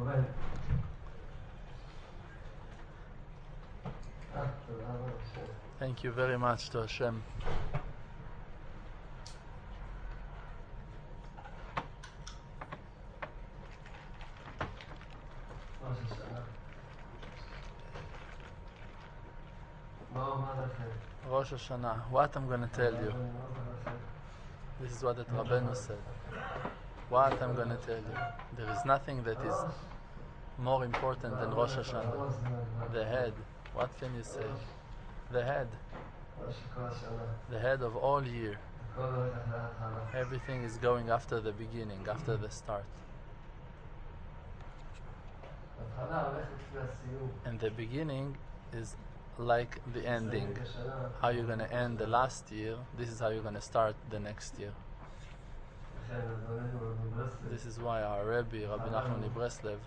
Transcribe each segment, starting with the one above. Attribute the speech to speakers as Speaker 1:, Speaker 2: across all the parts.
Speaker 1: Thank you very much to Hashem. Rosh Hashanah, what I'm going to tell you. This is what the Rabbeinu said. What I'm going to tell you. There is nothing that is more important than Rosh Hashanah. The head. What can you say? The head. The head of all year. Everything is going after the beginning, after the start. And the beginning is like the ending. How you're going to end the last year, this is how you're going to start the next year. This is why our Rebbe, Rabbi Nachman Breslev,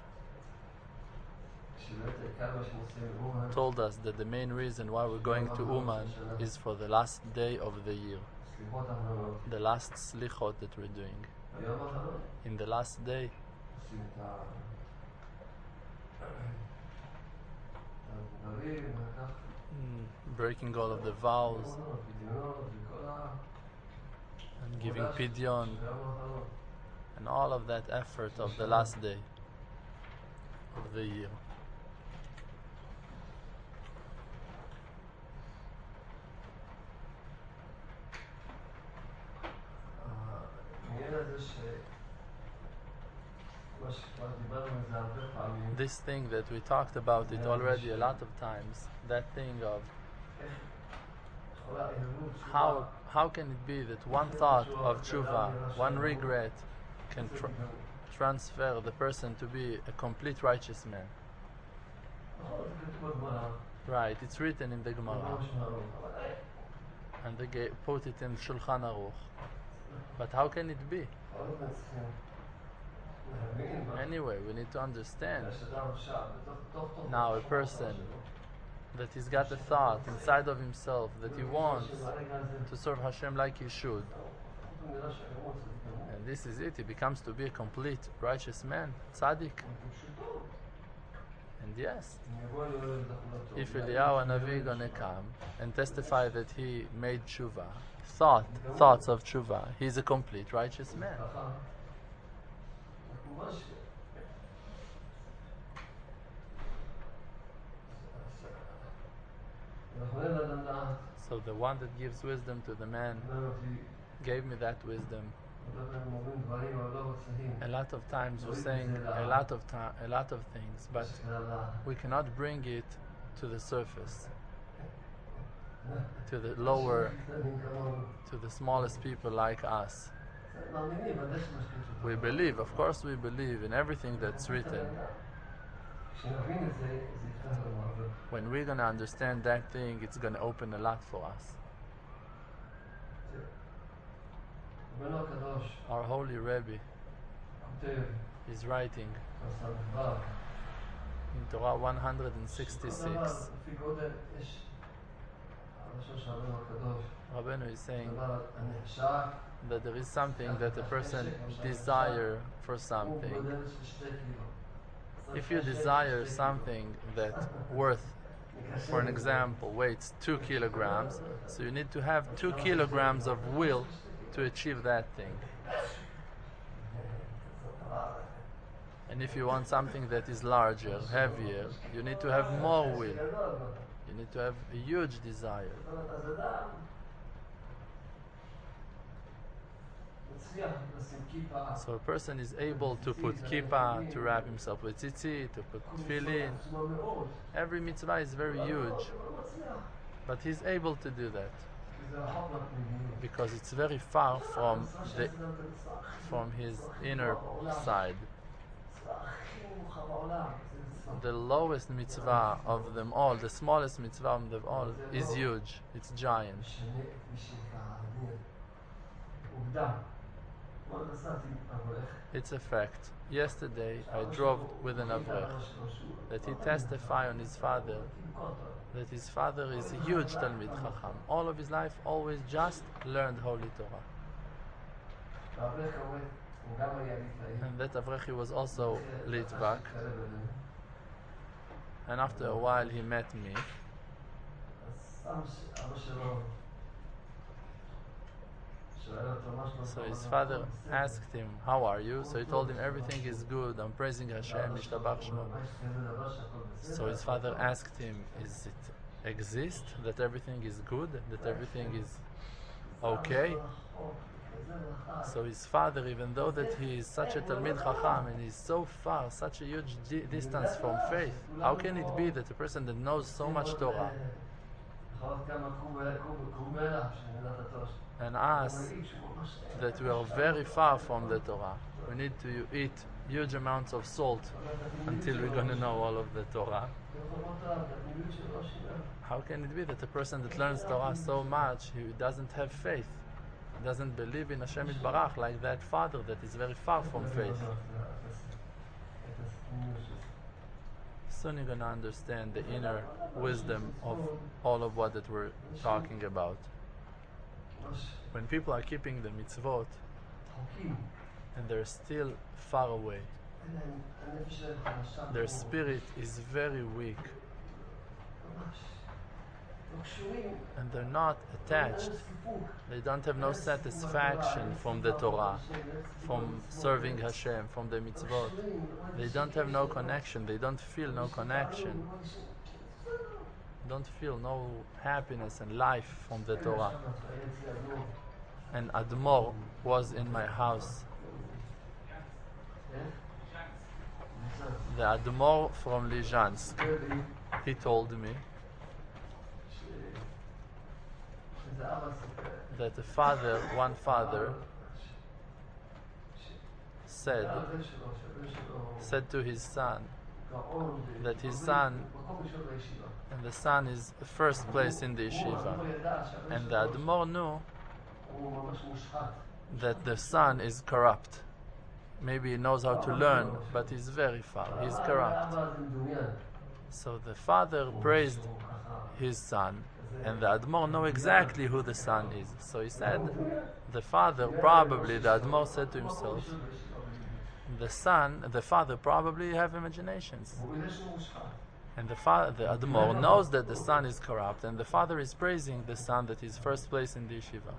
Speaker 1: told us that the main reason why we're going to Uman is for the last day of the year. The last slichot that we're doing. In the last day, breaking all of the vows and giving pidyon and all of that effort of the last day of the year. This thing that we talked about it already a lot of times, that thing of how can it be that one thought of tshuva, one regret can transfer the person to be a complete righteous man. Right, it's written in the Gemara and they put it in Shulchan Aruch. But how can it be? Anyway, we need to understand. Now a person that he's got a thought inside of himself that he wants to serve Hashem like he should, and this is it, he becomes to be a complete righteous man, tzaddik. And yes, if Eliyahu Hanavi gonna come and testify that he made tshuva, thoughts of tshuva, he's a complete righteous man. So the one that gives wisdom to the man gave me that wisdom. A lot of times we're saying a lot of things, but we cannot bring it to the surface, to the lower, to the smallest people like us. We believe, of course we believe in everything that's written. When we're going to understand that thing, it's going to open a lot for us. Our holy Rebbe is writing in Torah 166. Rabbeinu is saying that there is something that a person desire for something. If you desire something that worth, for an example, weighs 2 kilograms, so you need to have 2 kilograms of will to achieve that thing. And if you want something that is larger, heavier, you need to have more will. You need to have a huge desire. So a person is able to put kippah, to wrap himself with tzitzit, to put tefillin. Every mitzvah is very huge, but he's able to do that because it's very far from his inner side. The lowest mitzvah of them all, the smallest mitzvah of them all, is huge. It's giant. It's a fact. Yesterday I drove with an avrech that he testified on his father that his father is a huge Talmid Chacham. All of his life always just learned Holy Torah. And that Avrechi was also lit back. And after a while he met me. So his father asked him, "How are you?" So he told him, "Everything is good. I'm praising Hashem, Yishtabach Shmo." So his father asked him, "Is it exist that everything is good, that everything is okay?" So his father, even though that he is such a Talmid Chacham and he's so far, such a huge distance from faith, how can it be that a person that knows so much Torah and us, that we are very far from the Torah, we need to eat huge amounts of salt until we're going to know all of the Torah? How can it be that a person that learns Torah so much, he doesn't have faith, doesn't believe in Hashem Yitbarach like that father that is very far from faith? Soon you're going to understand the inner wisdom of all of what that we're talking about. When people are keeping the mitzvot and they're still far away, their spirit is very weak, and they're not attached, they don't have no satisfaction from the Torah, from serving Hashem, from the mitzvot. They don't have no connection, they don't feel no connection, don't feel no happiness and life from the Torah. And Admor was in my house. The Admor from Lizhansk, he told me that one father said to his son that his son, and the son is first place in the yeshiva, and the Admor knew that the son is corrupt. Maybe he knows how to learn, but he's very far, he's corrupt. So the father praised his son, and the Admor know exactly who the son is. So he said, the Admor said to himself, the father probably have imaginations. And the Admor knows that the son is corrupt, and the father is praising the son that is first place in the yeshiva.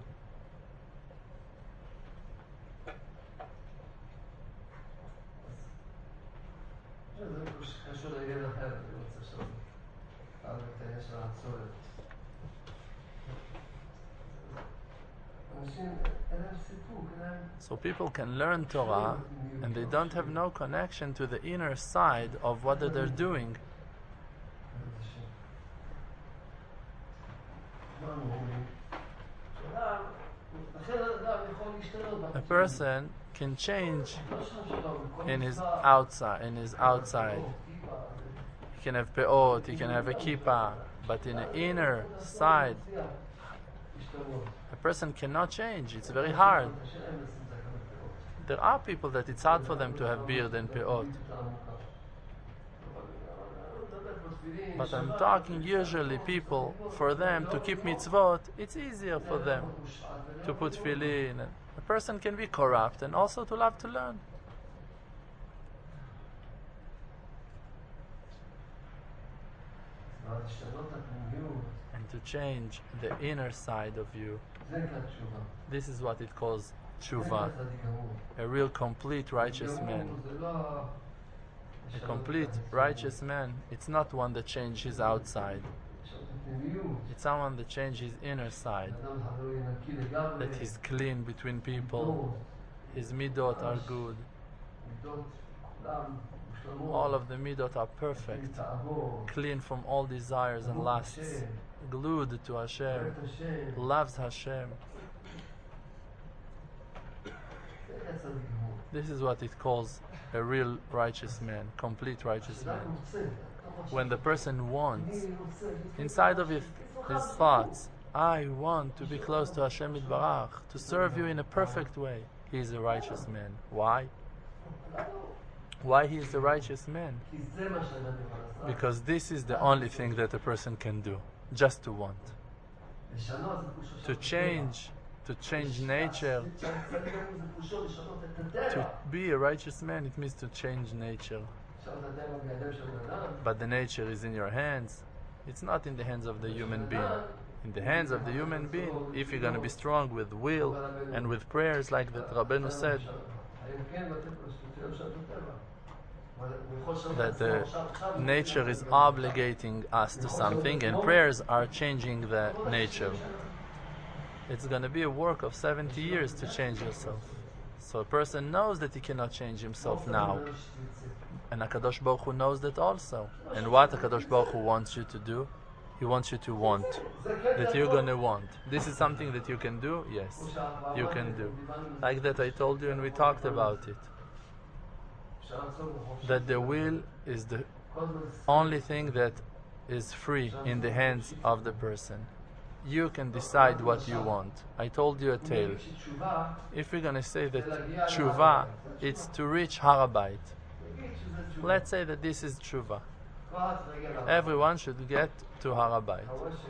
Speaker 1: So people can learn Torah and they don't have no connection to the inner side of what they're doing. A person can change in his outside. He can have peot, he can have a kippah, but in the inner side, a person cannot change. It's very hard. There are people that it's hard for them to have beard and peot. But I'm talking usually people, for them to keep mitzvot, it's easier for them to put tefillin. A person can be corrupt and also to love to learn. And to change the inner side of you. This is what it calls tshuva. A real complete righteous man. A complete righteous man, it's not one that changes his outside. It's someone that changes his inner side. That he's clean between people. His midot are good. All of the midot are perfect. Clean from all desires and lusts. Glued to Hashem. Loves Hashem. This is what it calls a real righteous man, complete righteous man. When the person wants, inside of his thoughts, I want to be close to Hashem Yitbarach, to serve you in a perfect way, he is a righteous man. Why? Why he is a righteous man? Because this is the only thing that a person can do, just to want. To change to change nature. To be a righteous man, it means to change nature. But the nature is in your hands. It's not in the hands of the human being. In the hands of the human being, if you're going to be strong with will and with prayers, like that Rabbeinu said, that the nature is obligating us to something, and prayers are changing the nature. It's going to be a work of 70 years to change yourself. So a person knows that he cannot change himself now. And HaKadosh Baruch Hu knows that also. And what HaKadosh Baruch Hu wants you to do? He wants you to want. That you're going to want. This is something that you can do? Yes, you can do. Like that I told you and we talked about it. That the will is the only thing that is free in the hands of the person. You can decide what you want. I told you a tale. If we're going to say that tshuva, it's to reach Har HaBayit. Let's say that this is tshuva. Everyone should get to Har HaBayit.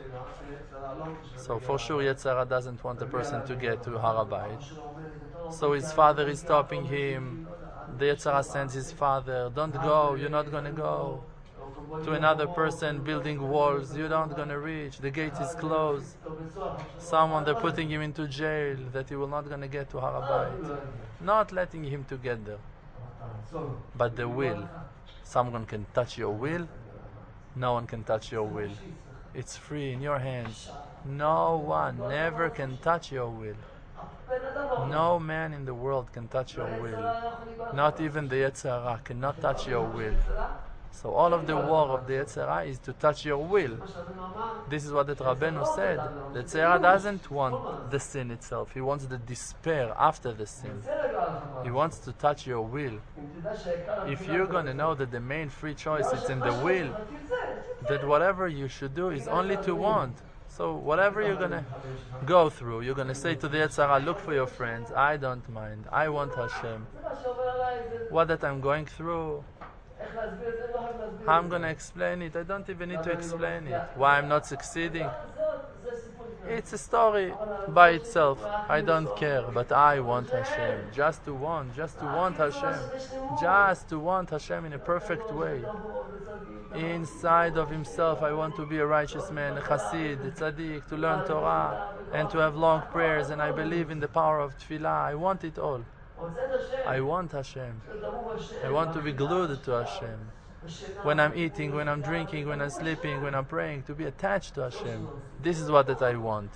Speaker 1: So for sure Yetzer Hara doesn't want a person to get to Har HaBayit. So his father is stopping him. The Yetzer Hara sends his father, don't go, you're not going to go. To another person building walls, you're not going to reach, the gate is closed. Someone, they're putting him into jail, that he will not going to get to Har HaBayit. Not letting him to get there. But the will, someone can touch your will, no one can touch your will. It's free in your hands. No one never can touch your will. No man in the world can touch your will. Not even the Yetzer Hara cannot touch your will. So all of the war of the Yetzer Hara is to touch your will. This is what the Rabbeinu said. The Yetzer Hara doesn't want the sin itself. He wants the despair after the sin. He wants to touch your will. If you're going to know that the main free choice is in the will, that whatever you should do is only to want. So whatever you're going to go through, you're going to say to the Yetzer Hara, look for your friends, I don't mind, I want Hashem. What that I'm going through, I'm going to explain it. I don't even need to explain it. Why I'm not succeeding? It's a story by itself. I don't care, but I want Hashem. Just to want Hashem. Just to want Hashem in a perfect way. Inside of himself, I want to be a righteous man, a chassid, a tzaddik, to learn Torah, and to have long prayers, and I believe in the power of tefillah. I want it all. I want Hashem. I want to be glued to Hashem. When I'm eating, when I'm drinking, when I'm sleeping, when I'm praying, to be attached to Hashem. This is what that I want.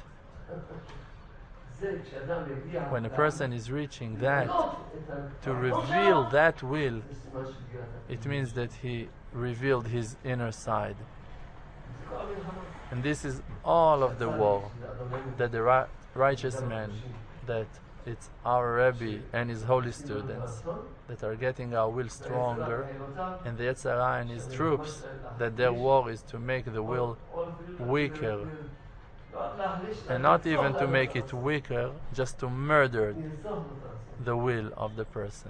Speaker 1: When a person is reaching that, to reveal that will, it means that he revealed his inner side. And this is all of the war that the righteous man, that it's our Rebbe and his holy students that are getting our will stronger, and the Yetzer Hara and his troops, that their war is to make the will weaker, and not even to make it weaker, just to murder the will of the person.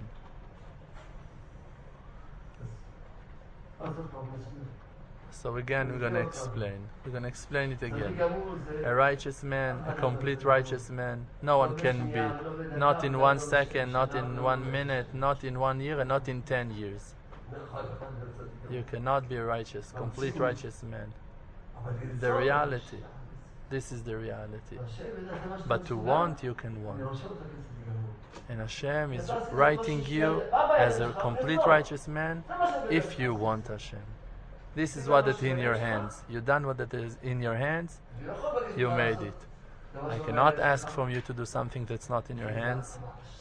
Speaker 1: So again, we're going to explain. We're going to explain it again. A righteous man, a complete righteous man, no one can be. Not in 1 second, not in 1 minute, not in 1 year, and not in 10 years. You cannot be a righteous, complete righteous man. The reality. This is the reality. But to want, you can want. And Hashem is writing you as a complete righteous man if you want Hashem. This is what is in your hands. You done what it is in your hands, you made it. I cannot ask from you to do something that's not in your hands.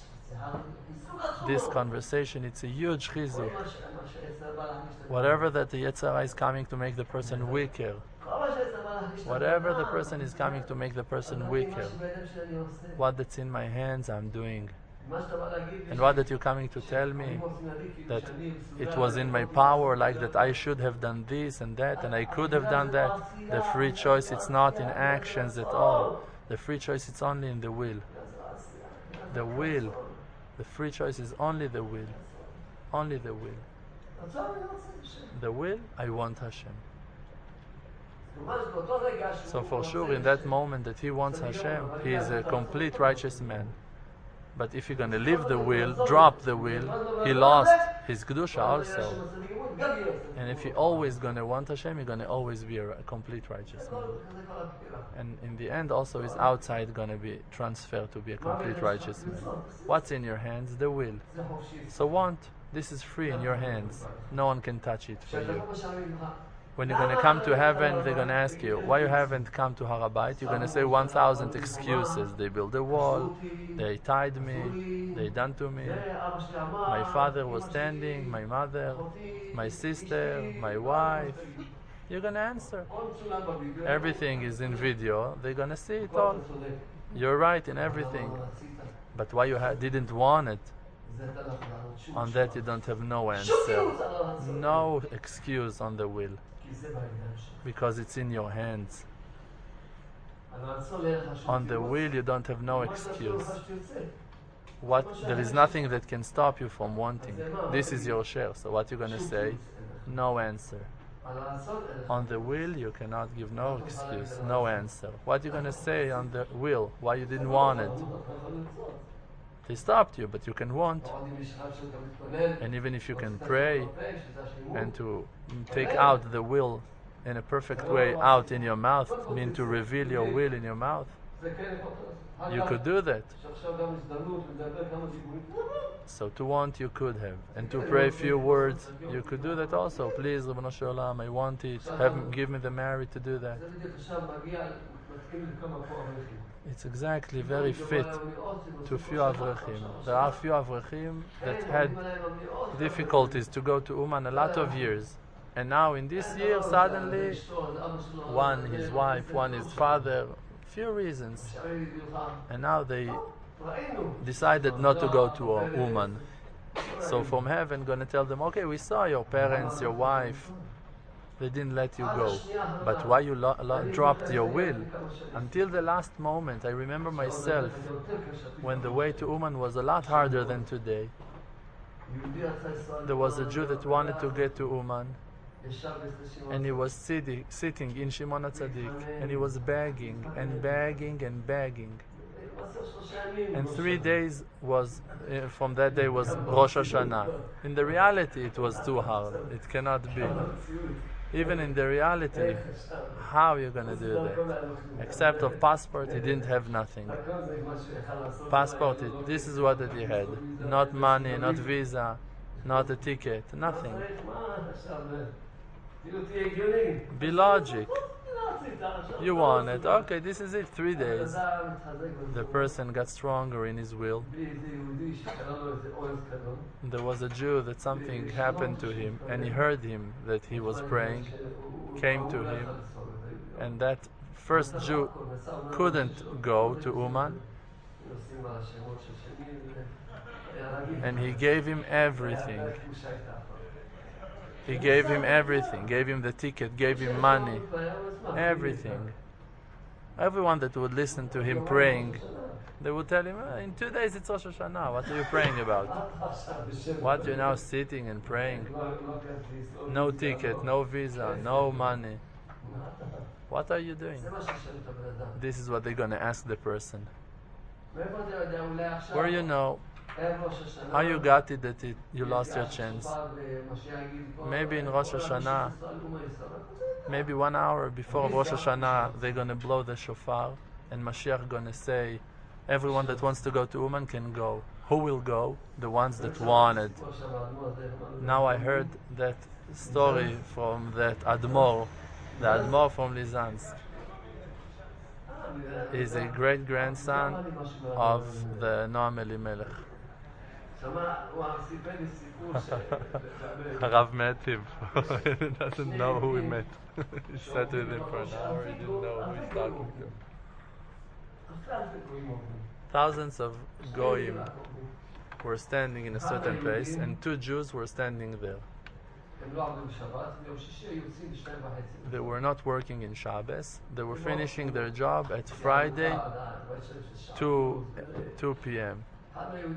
Speaker 1: This conversation, it's a huge chizuk. Whatever that the Yetzer Hara is coming to make the person weaker, whatever the person is coming to make the person weaker, what that's in my hands, I'm doing. And what that you're coming to tell me, that it was in my power, like that I should have done this and that, and I could have done that. The free choice, it's not in actions at all. The free choice, it's only in the will. The will. The free choice is only the will. Only the will. The will, I want Hashem. So for sure, in that moment that he wants Hashem, he is a complete righteous man. But if you're going to leave the will, drop the will, he lost his Kedusha also. And if you're always going to want Hashem, you're going to always be a complete righteous man. And in the end also his outside going to be transferred to be a complete righteous man. What's in your hands? The will. So want. This is free in your hands. No one can touch it for you. When you're going to come to heaven, they're going to ask you, why you haven't come to Har HaBayit? You're going to say 1,000 excuses. They built a wall, they tied me, they done to me. My father was standing, my mother, my sister, my wife. You're going to answer. Everything is in video. They're going to see it all. You're right in everything. But why you didn't want it? On that you don't have no answer. No excuse on the will. Because it's in your hands. On the will you don't have no excuse. There is nothing that can stop you from wanting. This is your share. So what you're going to say? No answer. On the will you cannot give no excuse, no answer. What you're going to say on the will? Why you didn't want it? They stopped you, but you can want. And even if you can pray and to take out the will in a perfect way out in your mouth, mean to reveal your will in your mouth, you could do that. So to want you could have. And to pray a few words, you could do that also. Please, Ribono Shel Olam, I want it. Give me the merit to do that. It's exactly very fit to few Avrechim. There are few Avrechim that had difficulties to go to Uman a lot of years. And now in this year, suddenly, one his wife, one his father, few reasons. And now they decided not to go to Uman. So from heaven, going to tell them, okay, we saw your parents, your wife. They didn't let you go. But why you dropped your will? Until the last moment, I remember myself when the way to Uman was a lot harder than today. There was a Jew that wanted to get to Uman, and he was sitting in Shimon HaTzadik, and he was begging and begging and begging. And 3 days was, from that day was Rosh Hashanah. In the reality, it was too hard. It cannot be. Even in the reality, how are you going to do that? Except of passport, he didn't have nothing. Passport, this is what he had. Not money, not visa, not a ticket, nothing. Be logic. You want it. Okay, this is it. 3 days. The person got stronger in his will. There was a Jew that something happened to him, and he heard him that he was praying, came to him, and that first Jew couldn't go to Uman, and he gave him everything. He gave him everything, gave him the ticket, gave him money, everything. Everyone that would listen to him praying, they would tell him, in 2 days it's Rosh Hashanah, what are you praying about? What, you're now sitting and praying? No ticket, no visa, no money. What are you doing? This is what they're going to ask the person. Where you know how you got it that you lost your chance? Maybe in Rosh Hashanah, maybe 1 hour before Rosh Hashanah, they're going to blow the shofar, and Mashiach going to say, everyone that wants to go to Uman can go. Who will go? The ones that wanted. Now I heard that story from that Admor, the Admor from Lizansk. He's a great-grandson of the Noam Elimelech. Harav met him. He doesn't know who he met. He sat with him for an hour. He didn't know who he's talking to. Thousands of Goyim were standing in a certain place, and 2 Jews were standing there. They were not working in Shabbos. They were finishing their job at Friday, 2 p.m.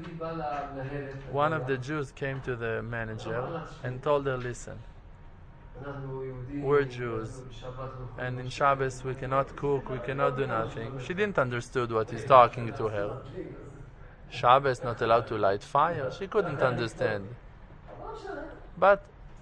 Speaker 1: One of the Jews came to the manager and told her, listen, We're Jews, and in Shabbos we cannot cook, we cannot do nothing. She didn't understood what he's talking to her. Shabbos not allowed to light fire. She couldn't understand. But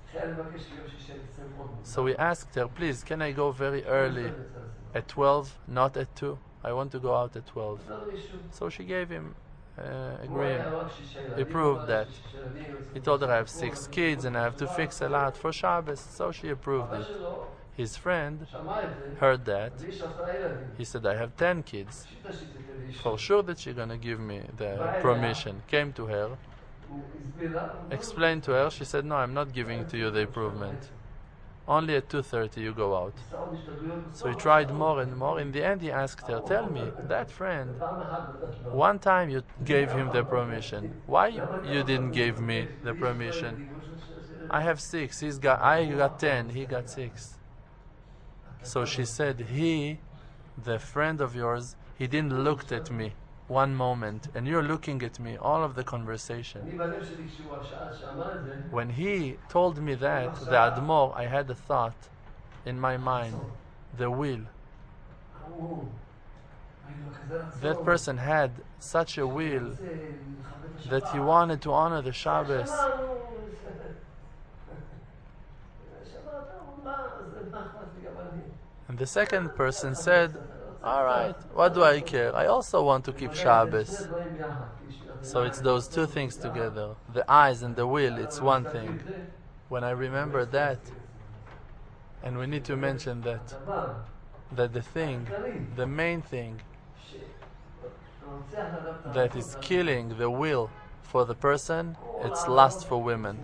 Speaker 1: so we asked her, please, can I go very early at 12, not at 2? I want to go out at 12. So she gave him agreement. He proved that. He told her I have 6 kids and I have to fix a lot for Shabbos. So she approved it. His friend heard that. He said, I have 10 kids. For sure that she's going to give me the permission. Came to her, explained to her. She said, no, I'm not giving to you the improvement. Only at 2:30 you go out. So he tried more and more. In the end he asked her, tell me, that friend, one time you gave him the permission. Why you didn't give me the permission? I have 6. I got 10. He got 6. So she said, the friend of yours, he didn't look at me one moment, and you're looking at me all of the conversation. When he told me that, the Admor, I had a thought in my mind, the will. That person had such a will that he wanted to honor the Shabbos. And the second person said, all right, what do I care? I also want to keep Shabbos. So it's those two things together. The eyes and the will, it's one thing. When I remember that, and we need to mention that the main thing that is killing the will for the person, it's lust for women.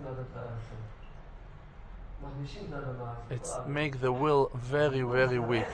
Speaker 1: It's make the will very, very weak.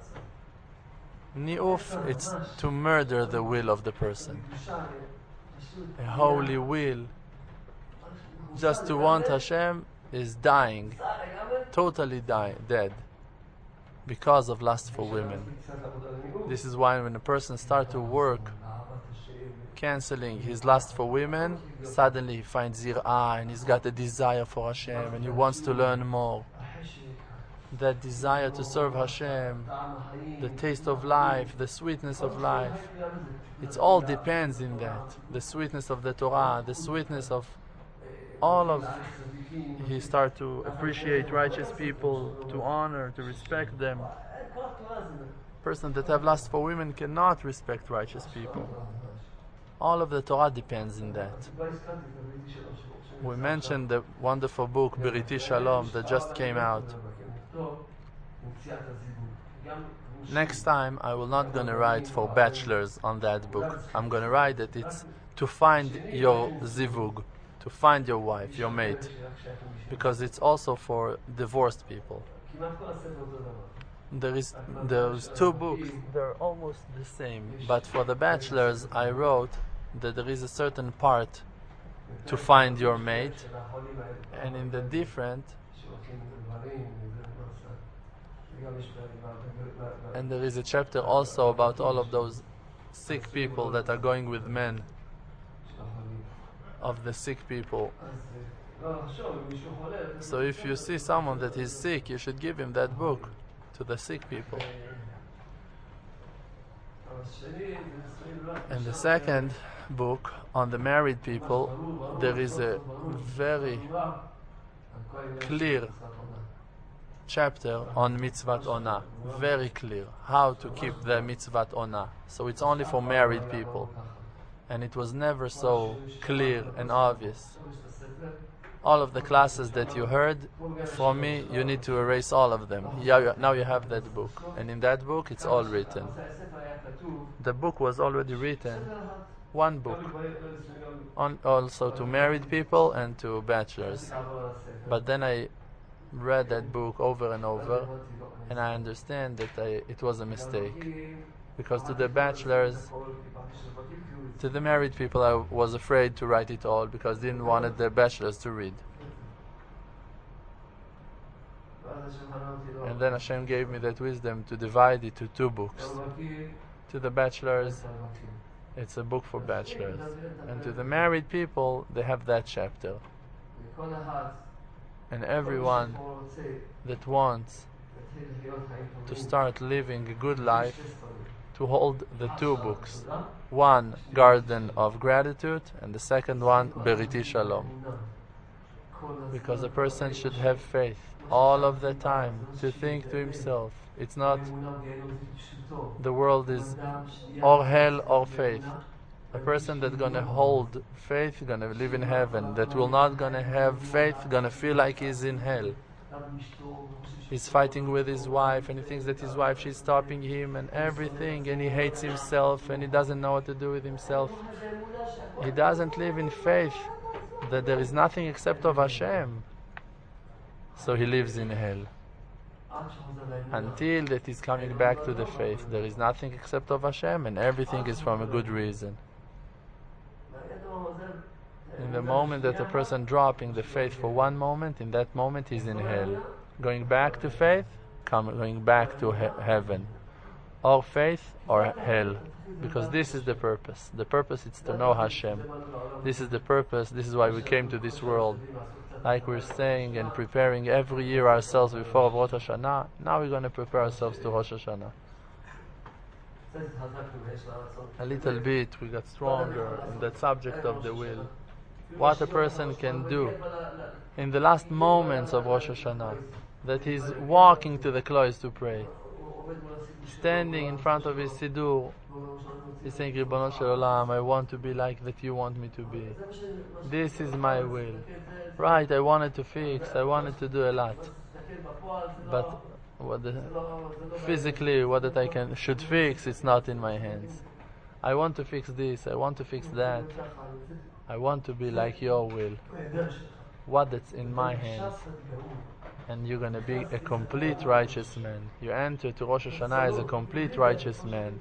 Speaker 1: Ni'uf, it's to murder the will of the person. A holy will, just to want Hashem, is dying, totally dead, because of lust for women. This is why when a person starts to work, canceling his lust for women, suddenly he finds zir'ah, and he's got a desire for Hashem, and he wants to learn more. That desire to serve Hashem, the taste of life, the sweetness of life, it all depends in that. The sweetness of the Torah, the sweetness of all of... He start to appreciate righteous people, to honor, to respect them. Person that have lust for women cannot respect righteous people. All of the Torah depends in that. We mentioned the wonderful book Beriti Shalom that just came out. Next time I will not gonna write for bachelors on that book. I'm gonna write that it's to find your zivug, to find your wife, your mate, because it's also for divorced people. There's 2 books, they're almost the same, but for the bachelors I wrote that there is a certain part to find your mate, and in the different, and there is a chapter also about all of those sick people that are going with men, of the sick people. So if you see someone that is sick, you should give him that book, to the sick people. And the second book on the married people, there is a very clear chapter on mitzvat ona, very clear, how to keep the mitzvat ona. So it's only for married people, and it was never so clear and obvious. All of the classes that you heard from me, you need to erase all of them. Now you have that book, and in that book it's all written. The book was already written, one book, also to married people and to bachelors. But then I read that book over and over, and I understand that it was a mistake, because to the bachelors, to the married people, I was afraid to write it all because I didn't want the bachelors to read. And then Hashem gave me that wisdom to divide it to 2 books. To the bachelors, it's a book for bachelors, and to the married people, they have that chapter. And everyone that wants to start living a good life, to hold the two books. One, Garden of Gratitude, and the second one, Beriti Shalom. Because a person should have faith all of the time, to think to himself, it's not the world is or hell or faith. A person that's gonna hold faith gonna live in heaven. That will not gonna have faith gonna feel like he's in hell. He's fighting with his wife and he thinks that his wife, she's stopping him and everything, and he hates himself and he doesn't know what to do with himself. He doesn't live in faith that there is nothing except of Hashem. So he lives in hell. Until that he's coming back to the faith, there is nothing except of Hashem and everything is from a good reason. In the moment that a person dropping the faith for one moment, in that moment he's in hell. Going back to faith, going back to heaven. Or faith or hell. Because this is the purpose. The purpose is to know Hashem. This is the purpose. This is why we came to this world. Like we're saying and preparing every year ourselves before Rosh Hashanah. Now we're going to prepare ourselves to Rosh Hashanah. A little bit we got stronger in that subject of the will. What a person can do in the last moments of Rosh Hashanah. That he's walking to the closet to pray. Standing in front of his Siddur. He's saying, Ribono Shel Olam, I want to be like that you want me to be. This is my will. Right, I wanted to fix, I wanted to do a lot. But physically, what that I should fix, it's not in my hands. I want to fix this, I want to fix that. I want to be like your will. What that's in my hands. And you're going to be a complete righteous man. You enter to Rosh Hashanah as a complete righteous man.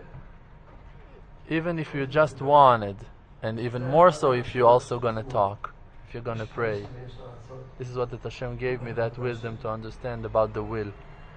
Speaker 1: Even if you just wanted, and even more so if you're also going to talk, if you're going to pray. This is what the Hashem gave me, that wisdom to understand about the will.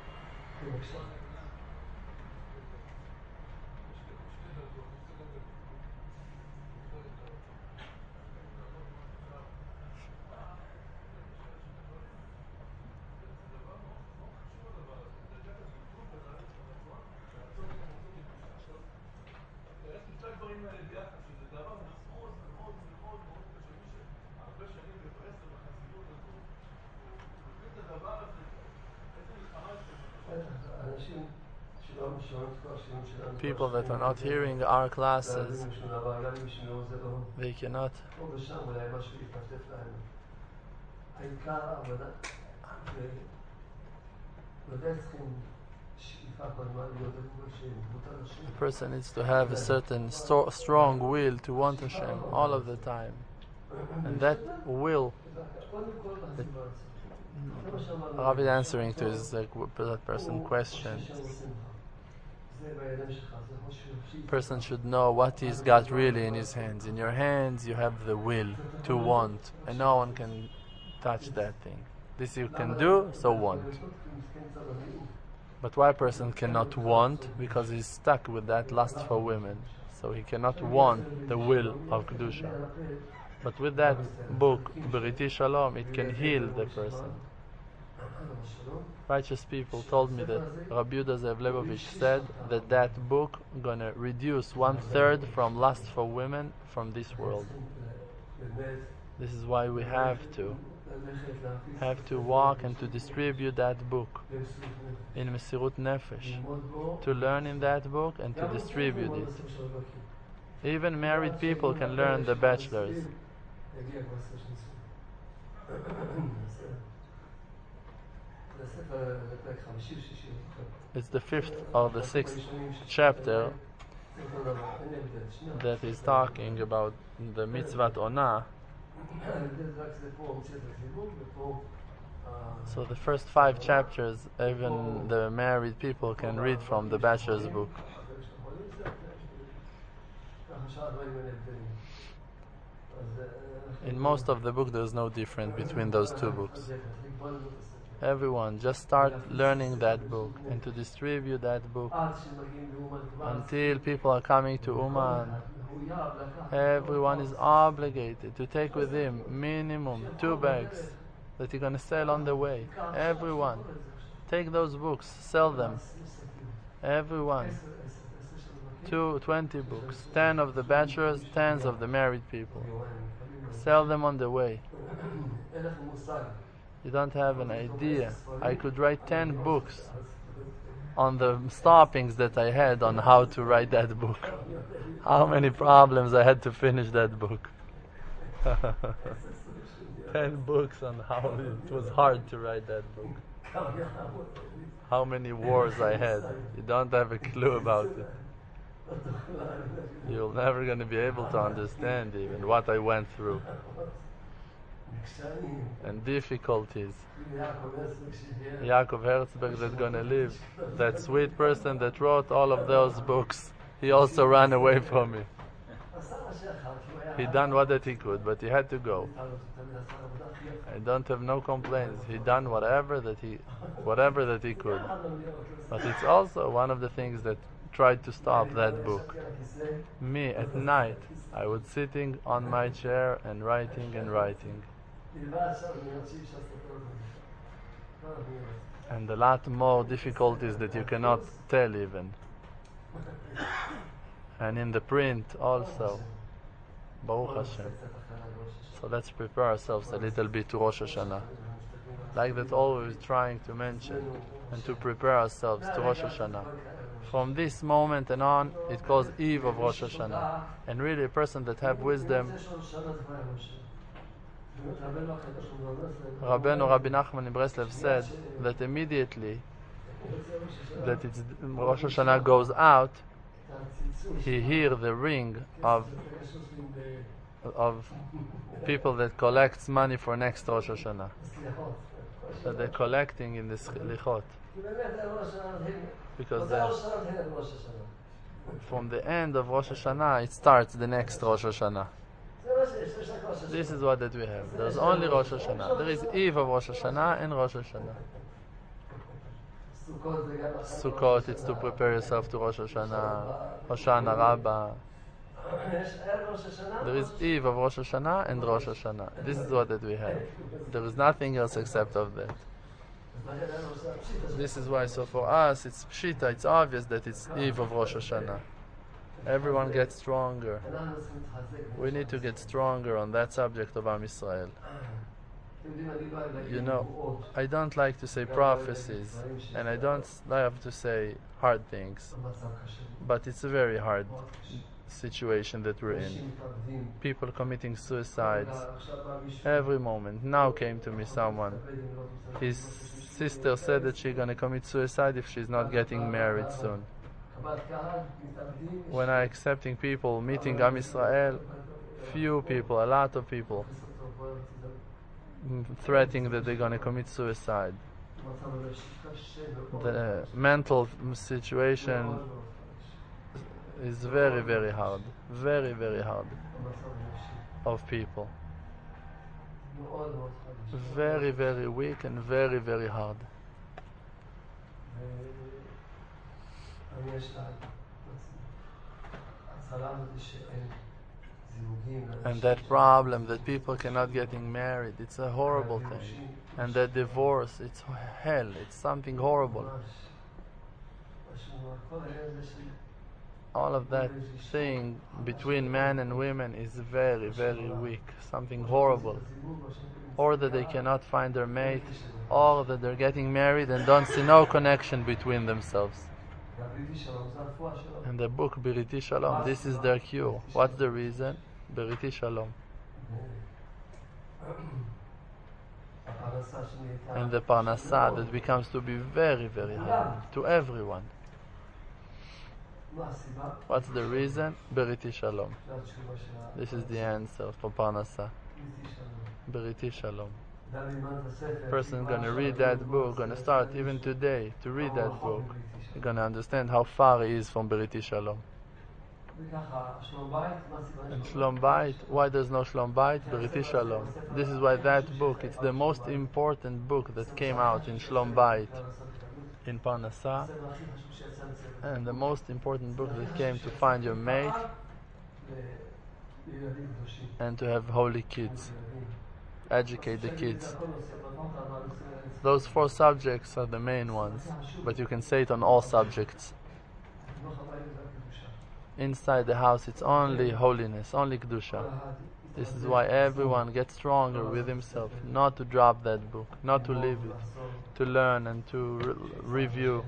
Speaker 1: People that are not hearing our classes, they cannot. A person needs to have a certain strong will to want Hashem all of the time. And that will, Rav is answering to his that person question. Person should know what he's got really in his hands. In your hands you have the will to want, and no one can touch that thing. This you can do, so want. But why a person cannot want? Because he's stuck with that lust for women. So he cannot want the will of Kedusha. But with that book, Beriti Shalom, it can heal the person. Righteous people told me that Rabbi Yehuda Zev Lebovich said that that book gonna reduce 1/3 from lust for women from this world. This is why we have to walk and to distribute that book in Mesirut Nefesh, to learn in that book and to distribute it. Even married people can learn the bachelors. It's the 5th or the 6th chapter that is talking about the mitzvat onah. So the first 5 chapters, even the married people can read from the bachelor's book. In most of the book there's no difference between those two books. Everyone just start learning that book and to distribute that book until people are coming to Uman. Everyone is obligated to take with him minimum 2 bags that you're going to sell on the way. Everyone. Take those books, sell them. Everyone. 20 books. 10 of the bachelors, 10 of the married people. Sell them on the way. You don't have an idea. I could write 10 books on the stoppings that I had on how to write that book. How many problems I had to finish that book. 10 books on how it was hard to write that book. How many wars I had. You don't have a clue about it. You're never going to be able to understand even what I went through. And difficulties. Yaakov Herzberg that's going to live, that sweet person that wrote all of those books, he also ran away from me. He done what that he could, but he had to go. I don't have no complaints. He done whatever that he could. But it's also one of the things that tried to stop that book. Me at night, I was sitting on my chair and writing and writing. And a lot more difficulties that you cannot tell even. And in the print also. Baruch Hashem. So let's prepare ourselves a little bit to Rosh Hashanah. Like that always trying to mention and to prepare ourselves to Rosh Hashanah. From this moment and on, it calls Eve of Rosh Hashanah. And really a person that have wisdom, Rabbeinu Rabbi Nachman in Breslev said that immediately that it's Rosh Hashanah goes out, he hear the ring of people that collects money for next Rosh Hashanah. So they're collecting in the Slichot. Because from the end of Rosh Hashanah, it starts the next Rosh Hashanah. This is what that we have. There's only Rosh Hashanah. There is Eve of Rosh Hashanah and Rosh Hashanah. Sukkot, it's to prepare yourself to Rosh Hashanah. Hoshana Rabbah. There is Eve of Rosh Hashanah and Rosh Hashanah. This is what that we have. There is nothing else except of that. This is why, so for us, it's Pshita, it's obvious that it's Eve of Rosh Hashanah. Everyone gets stronger. We need to get stronger on that subject of Am Yisrael. You know, I don't like to say prophecies, and I don't like to say hard things, but it's a very hard situation that we're in. People committing suicides every moment. Now came to me someone. His sister said that she's going to commit suicide if she's not getting married soon. When I'm accepting people, meeting Am Yisrael, few people, a lot of people threatening that they're going to commit suicide. The mental situation is very, very hard. Very, very hard. Of people. Very, very weak and very, very hard. And that problem that people cannot getting married, it's a horrible thing. And that divorce, it's hell, it's something horrible. All of that thing between men and women is very, very weak, something horrible. Or that they cannot find their mate, or that they're getting married and don't see no connection between themselves. And the book Biriti Shalom, this is their cure. What's the reason? Biriti Shalom. And the Parnassah that becomes to be very, very hard to everyone. What's the reason? Biriti Shalom. This is the answer for Parnassah. Biriti Shalom. Person going to read that book, going to start even today to read that book. You're going to understand how far he is from Biriti Shalom. And Shlom Bayit, why there's no Shlom Bayit? Biriti Shalom. This is why that book, it's the most important book that came out in Shlom Bayit, in Parnassah, and the most important book that came to find your mate and to have holy kids. educate the kids. Those 4 subjects are the main ones, but you can say it on all subjects. Inside the house it's only holiness, only Kedusha. This is why everyone gets stronger with himself, not to drop that book, not to leave it, to learn and to review.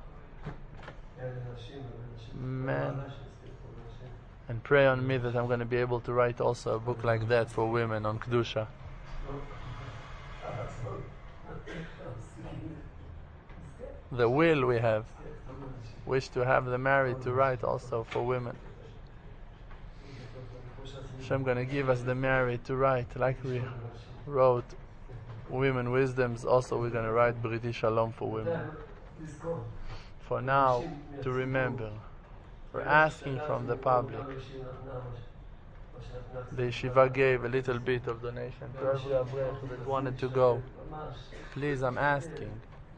Speaker 1: Man, and pray on me that I'm going to be able to write also a book like that for women on Kedusha. The will we have, wish to have the married to write also for women. Hashem going to give us the married to write, like we wrote Women Wisdoms, also we're going to write Briti Shalom for women. For now, to remember, we're asking from the public. The yeshiva gave a little bit of donation to every avrech that wanted to go. Please, I'm asking.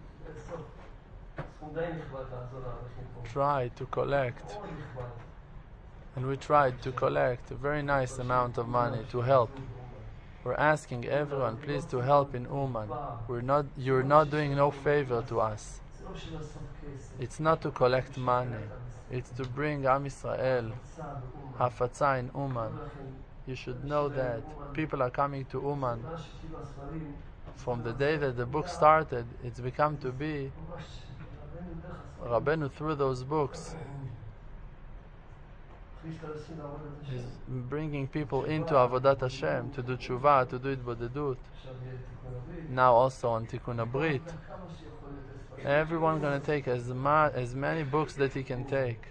Speaker 1: Try to collect. And we tried to collect a very nice amount of money to help. We're asking everyone, please, to help in Uman. You're not doing no favor to us. It's not to collect money. It's to bring Am Yisrael, Hafatza in Uman. You should know that people are coming to Uman. From the day that the book started, it's become to be Rabbeinu through those books is bringing people into Avodat Hashem, to do tshuva, to do itbodedut. Now also on Tikkun HaBrit. Everyone going to take as many books that he can take.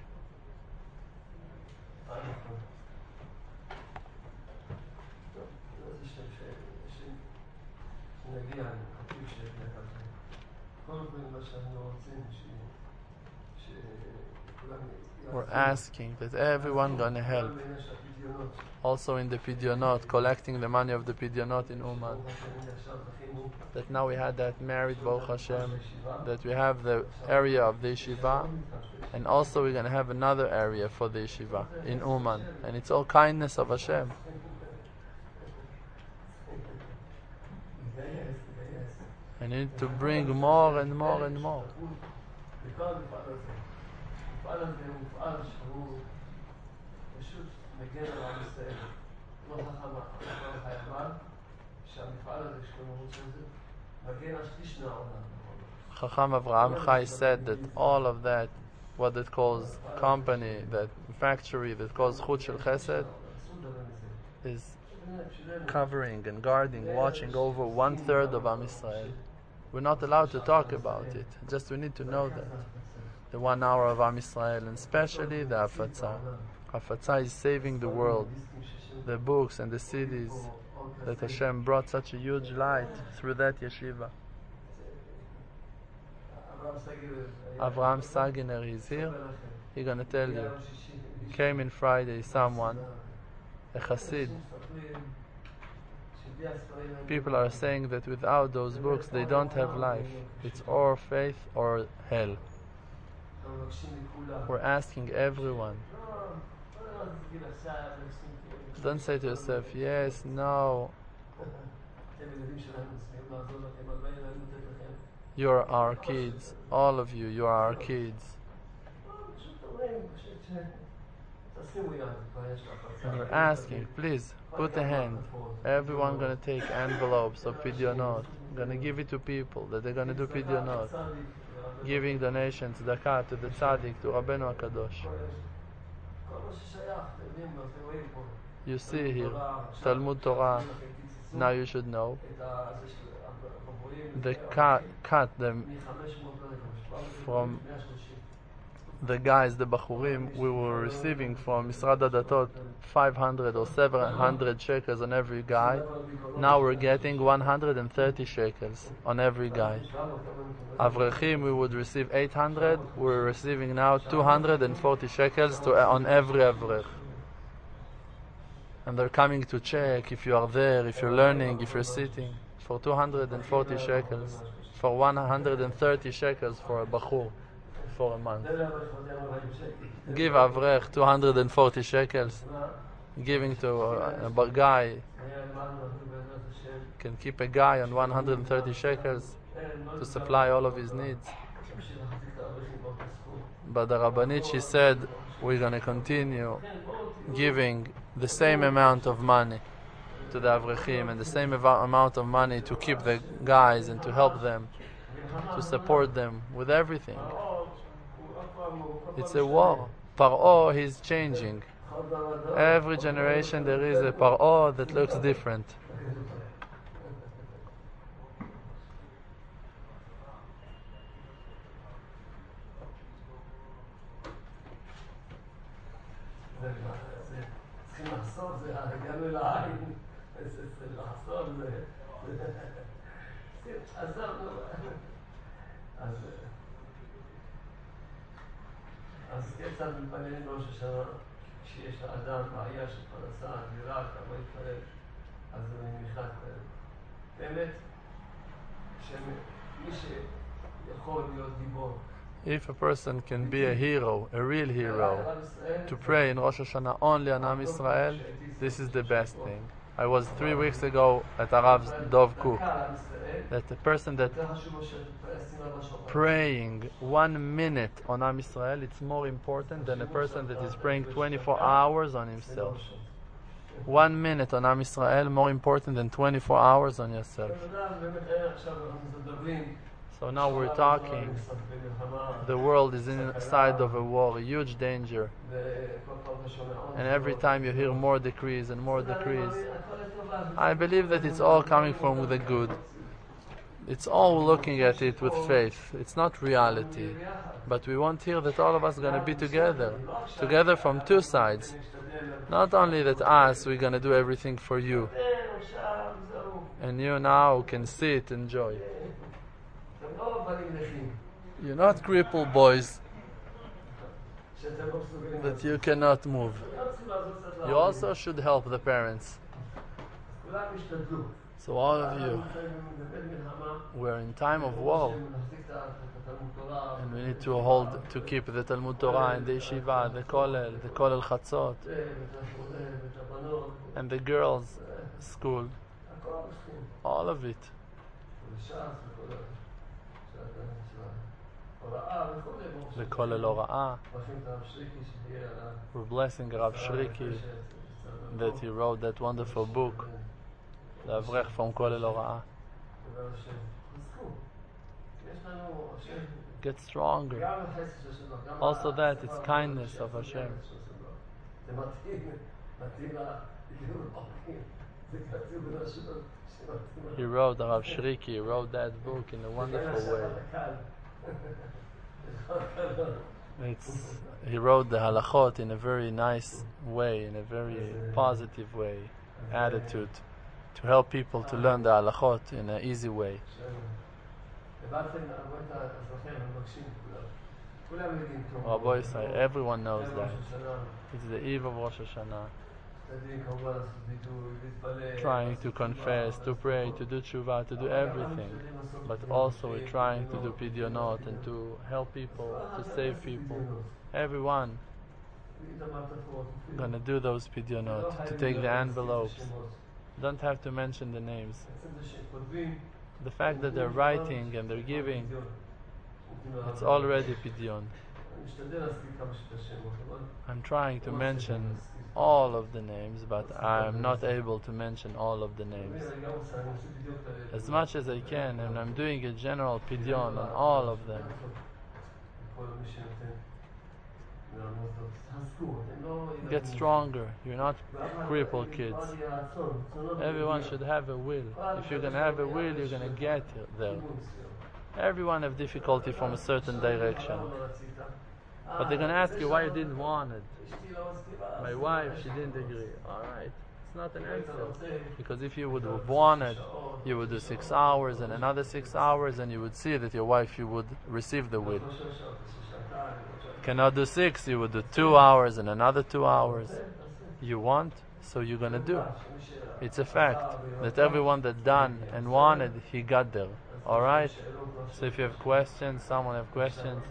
Speaker 1: We're asking that everyone going to help. Also in the Pidionot, collecting the money of the Pidionot in Uman. That now we had that married, Baruch Hashem, that we have the area of the yeshiva, and also we're going to have another area for the yeshiva in Uman. And it's all kindness of Hashem. I need to bring more and more and more. Chacham Avraham Chai said that all of that, what it calls company, that factory that calls Chut Shel Chesed, is covering and guarding, watching over 1/3 of Am Yisrael. We're not allowed to talk about it, just we need to know that. The 1 hour of Am Yisrael, and especially the Hafatza. Hafatza is saving the world. The books and the CDs that Hashem brought such a huge light through that yeshiva. Avraham Saginer is here. He's going to tell you. Came in Friday someone, a Chassid. People are saying that without those books they don't have life. It's or faith or hell. We're asking everyone. Don't say to yourself, yes, no. You're our kids. All of you, you are our kids. And we're asking, please, put a hand. Everyone going to take envelopes of Pidionot. Going to give it to people that they're going to do Pidionot. Giving donations, Dakar, to the Tzaddik, to Rabbeinu HaKadosh. You see here, Talmud Torah, now you should know. They cut them from the guys, the Bachurim, we were receiving from Misrad HaDatot 500 or 700 shekels on every guy. Now we're getting 130 shekels on every guy. Avrechim, we would receive 800, we're receiving now 240 shekels on every Avrech. And they're coming to check if you are there, if you're learning, if you're sitting, for 240 shekels, for 130 shekels for a Bachur. For a month. Give Avrech 240 shekels, giving to a guy can keep a guy on 130 shekels to supply all of his needs. But the Rabbanit, she said, we're going to continue giving the same amount of money to the Avrechim and the same amount of money to keep the guys and to help them, to support them with everything. It's a war. Paro, he's changing. Every generation there is a Paro that looks different.
Speaker 2: אז כיצד מתפללים ראש השנה כשיש לאדם בעיה של פרנסה, דירה, כמה יתפלל, אז הוא נמיכה להתפלל. באמת, שמי שיכול להיות גיבור.
Speaker 1: If a person can be a hero, a real hero, to pray in Rosh Hashanah only on Am Yisrael, this is the best thing. I was 3 weeks ago at Arav's Dov Cook, that the person that praying 1 minute on Am Yisrael, it's more important than a person that is praying 24 hours on himself. 1 minute on Am Yisrael more important than 24 hours on yourself. So now we're talking, the world is inside of a war, a huge danger. And every time you hear more decrees and more decrees, I believe that it's all coming from the good. It's all looking at it with faith. It's not reality. But we want here that all of us are going to be together. Together from two sides. Not only that us, we're going to do everything for you. And you now can sit, enjoy. You're not crippled boys that you cannot move. You also should help the parents. So all of you, we're in time of war, and we need to keep the Talmud Torah and the Yeshiva, the Kollel Chatzot, and the girls' school, all of it. The Kollel Ora'ah. We're blessing Rav Shriki that he wrote that wonderful book, the Avrech from Kollel Ora'ah. Get stronger. Also that, it's kindness of Hashem. He wrote, Rav Shriki wrote that book in a wonderful way. He wrote the halachot in a very nice way, in a very positive way, attitude, to help people to learn the halachot in an easy way. Rabbi Yisrael, everyone knows that. It's the eve of Rosh Hashanah. Trying to confess, to pray, to do tshuva, to do everything. But also we're trying to do pidyonot and to help people, to save people. Everyone gonna do those pidyonot, to take the envelopes. Don't have to mention the names. The fact that they're writing and they're giving, it's already pidyon. I'm trying to mention all of the names, but I'm not able to mention all of the names. As much as I can, and I'm doing a general pidyon on all of them. Get stronger. You're not crippled kids. Everyone should have a will. If you're going to have a will, you're going to get there. Everyone have difficulty from a certain direction. But they're going to ask you why you didn't want it. My wife, she didn't agree. Alright, it's not an answer. Because if you would have wanted, you would do 6 hours and another 6 hours, and you would see that your wife, you would receive the will. Cannot do 6, you would do 2 hours and another 2 hours. You want, so you're going to do. It's a fact that everyone that done and wanted, he got there. Alright? So if you have questions, someone have questions.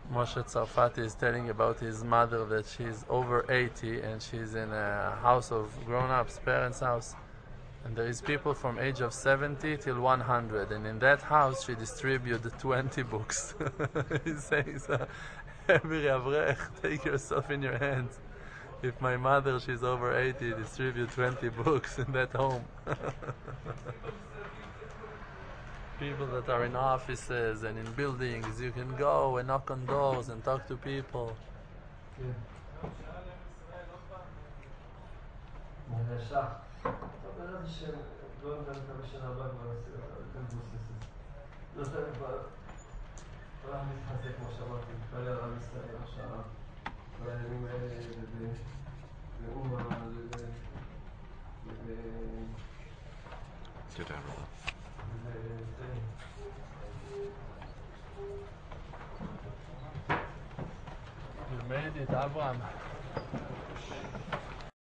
Speaker 1: Moshe Tzarfati is telling about his mother that she's over 80 and she's in a house of grown-ups, parents' house, and there is people from age of 70 till 100, and in that house she distributed 20 books. He says, every Avrech, take yourself in your hands. If my mother, she's over 80, distribute 20 books in that home. People that are in offices and in buildings, you can go and knock on doors and talk to people.
Speaker 2: בעזרת השם, לא נדע כמה שנה הבאה כבר נעשה יותר מבוססת. לא יודע כבר, הולך להתחזק כמו שאמרתי, מתפלל על עם ישראל עכשיו, בימים האלה, ובאומה,
Speaker 3: תודה רבה.
Speaker 1: You made it, Abraham.